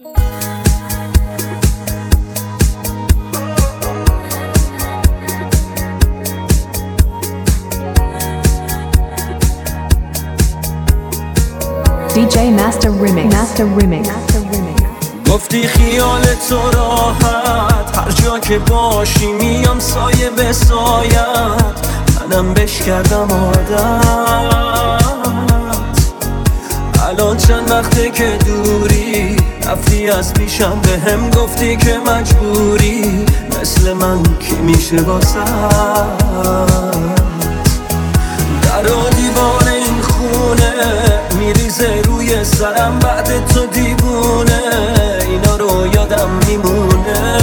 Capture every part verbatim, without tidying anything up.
دی جی Master Remix Master Remix گفتی خیال تو راحت، هر جا که باشی میام سایه به سایت، منم بش کردم عادت. الان چند وقته که دوری، رفتی از پیشم به هم گفتی که مجبوری، مثل من کی میشه واسه در و دیوار این خونه میریزه روی سرم، بعد تو دیوونه اینا رو یادم میمونه.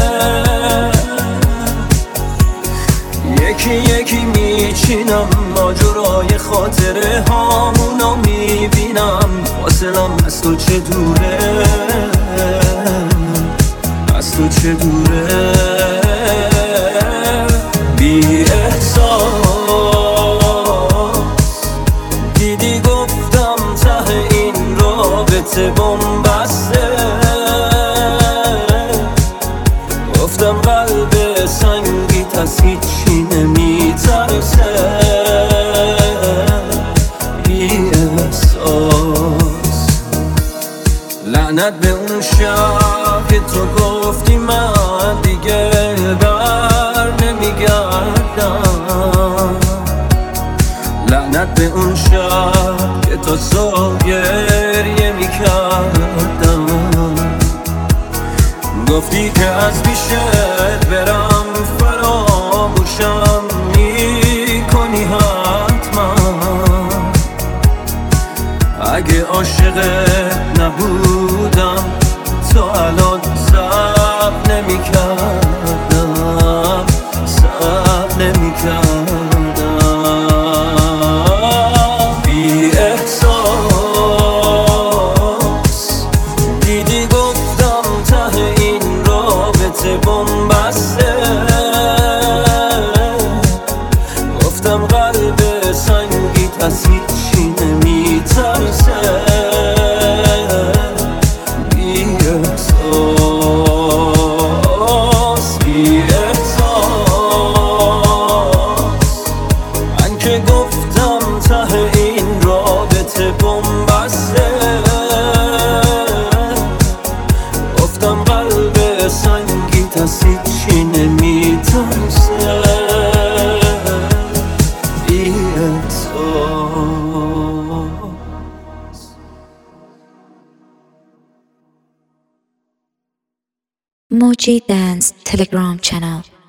یکی یکی میچینم ماجرای خاطره هامونو میبینم، فاصلم از تو چه دوره، از تو چه دوره. بی احساس دیدی گفتم ته این رابطه بنبسته، گفتم قلب سنگیت از هیچی نمیترسه. بی احساس لعنت به اون شب که تو گفتی من دیگه بر نمیگردم، لعنت به اون شب که تو صبح گریه میکردم. گفتی که از پیشت برم فراموشم میکنی حتما، اگه عاشقت نبودم تو الان صبر نمیکردم، صبر نمیکردم. بی احساس دیدی گفتم ته این رابطه بنبسته، گفتم قلب سنگیت از هیچی نمیترسه. بی احساس بی احساس من که گفتم ته این رابطه بنبسته، گفتم قلب سنگیت از هیچی نمیترسه. بی احساس Moji Dance Telegram channel.